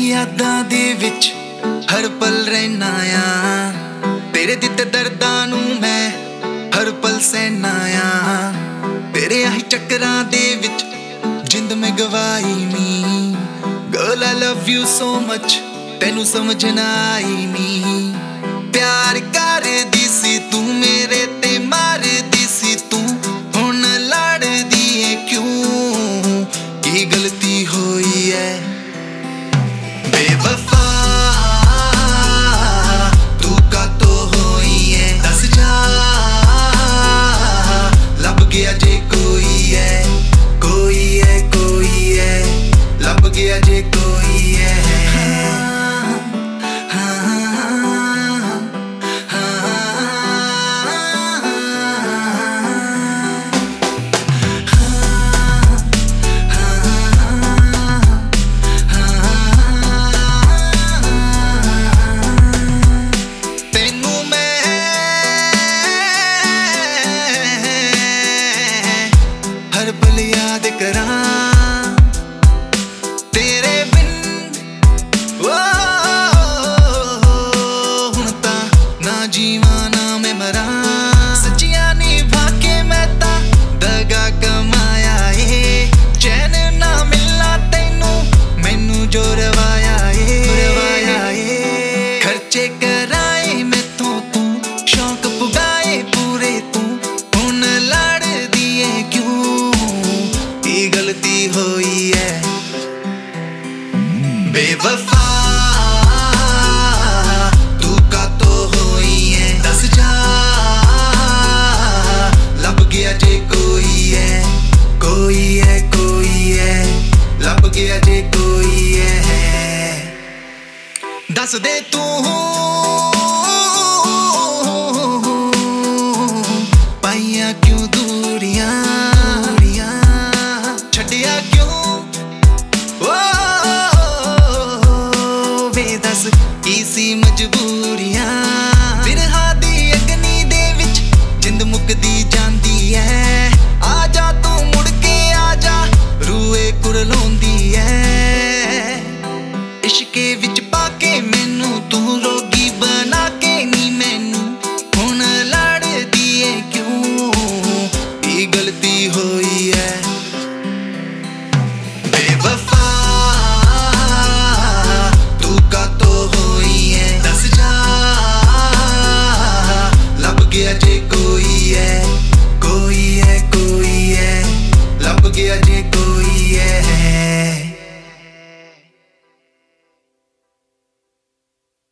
यादां दे विच हर पल रहना आ, तेरे दिते दर्दां नूं मैं हर पल सहना आ। तेरे आही चक्करां दे विच जिंद में गवाई नी। Girl I love you so much, तेनू समझ ना आई नी। प्यार कर दी सी तू मेरे ते मार दी सी तू, हुण लड़दी है क्यों? की गलती होई है बेवफा? तू कातो होई है दस जा, लब गया जे कोई है, कोई है, कोई है, लब गया जे कोई है। हर पल याद करा तेरे बिन, ओ हुण तां ना जीवां ना मैं मरा। सच्चियां निभा के मैं तां दगा कमाया ए, चैन ना मिलना तैनू मैनू जो रवाया ए। खर्चे कराए मैथों तू, शौक पुगाए पूरे तू, हुण लड़दी है क्यों? की गलती होई है बेवफा? तू कातो होई है दस जा, लब गया जे कोई है, कोई है, कोई है, लब गया जे कोई है। दस दे तू पाइया क्यों दूरियां, छड्डिया क्यों ओ वे दस की सी मजबूरियां? बिरहा दी अग्नि दे विच जिंद मुकदी जांदी है। आ जा तू मुड़ के आ जा, रूए कुरलाउंदी है। इश्के विच पाके मैनू तू रोगी बना के नी मैनू, हुण लड़दी है क्यों? की गलती होई है बेवफा? तू कातो होई है दस जा, लब गया जे कोई है, कोई है, कोई है, लब गया जे कोई है।